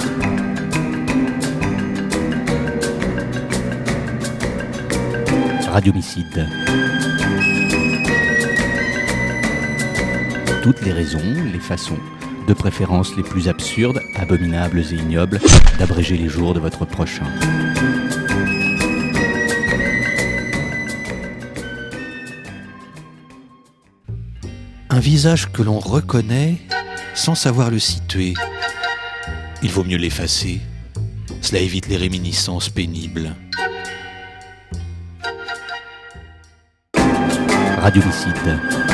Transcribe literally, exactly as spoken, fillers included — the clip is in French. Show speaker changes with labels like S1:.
S1: Radiomicide. Toutes les raisons, les façons, de préférence les plus absurdes, abominables et ignobles, d'abréger les jours de votre prochain. Un visage que l'on reconnaît sans savoir le situer. Il vaut mieux l'effacer. Cela évite les réminiscences pénibles. Radiomicide.